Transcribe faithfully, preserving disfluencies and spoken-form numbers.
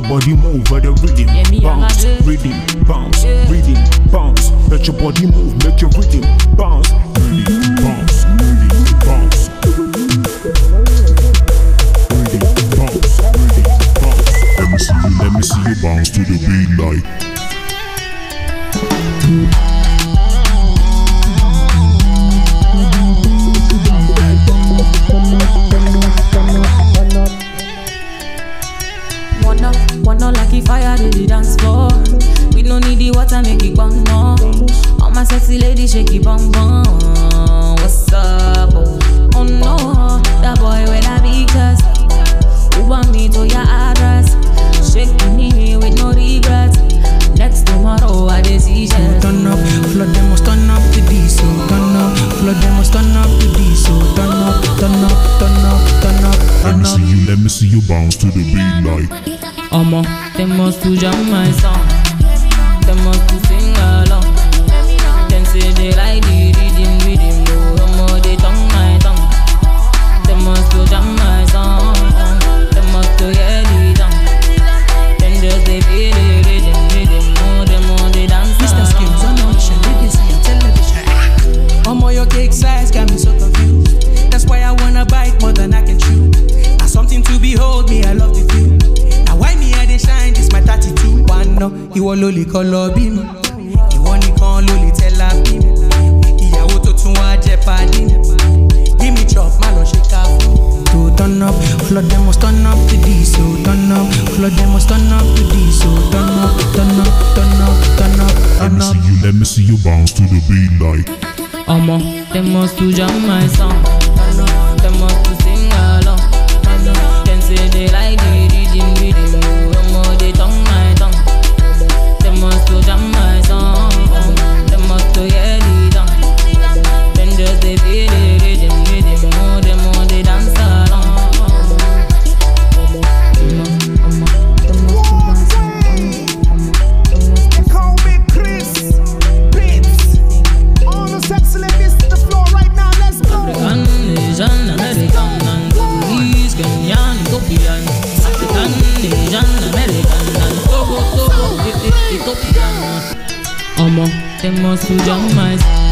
body move with the rhythm. Yeah, me Bounce, and my rhythm, bounce, Yeah. rhythm, bounce. Let your body move, make your rhythm bounce, rhythm, bounce, rhythm, bounce. Rhythm, bounce, rhythm, bounce. Let me see you, let me see you bounce to the beat like. Wanna, wanna like if fire to the dance floor. We don't need the water, make it bang more. All my sexy ladies shake it bang bang. What's up? Oh no, that boy with a big chest. Who want me to your address? Shaking me with no regrets. Next tomorrow I decision. Turn up, flood them must turn up to this. So turn up, flood them must turn up to this. So turn up, turn up, turn up, turn up, Let turn me up. see you, let me see you bounce to the beat like. Omo, they must to jam my song. They must to sing along. Them say they like the rhythm, rhythm. No, omo, they tongue my tongue. They must to jam my song. They must to hear the tongue. Them just they feel the rhythm, rhythm. No, them all they dance Mister Skills on audition, B B C and television. Omo, your cake size got me so confused. That's why I wanna bite more than I can chew. Now something to behold, me I love the view. Now why me I dey shine, this my thirty-two. One no, ìwọ ló lè kọ́ lọ bí mi. Ìwọ nìkan ló lè tẹ́lá bí mi. Ìyàwó tó tún wá jẹ́ pàdé mi. Give me chop, má lọ ṣe ká fún. To turn up, flood them must turn up to this. So turn up, flood them must turn up to this. So turn up, turn up, turn up, turn up, Let turn me up. see you, let me see you bounce to the beat like. Omo, they must to jam my song. They must to sing along. Them say they like the rhythm, rhythm. No, omo, they tongue my tongue. They must to jam my song. They must to hear the tongue. Them just they feel the rhythm, rhythm. No, them all they dance along. Omo, omo, they must to dance along. They call me Chris Pitts. All the sexy ladies to the floor right now. Let's go. African, Asian, American, and Congolese, Kenyan, Ethiopian. African, Asian, American, and Togo, Togo, Ethiopian. Omo, they must to jam my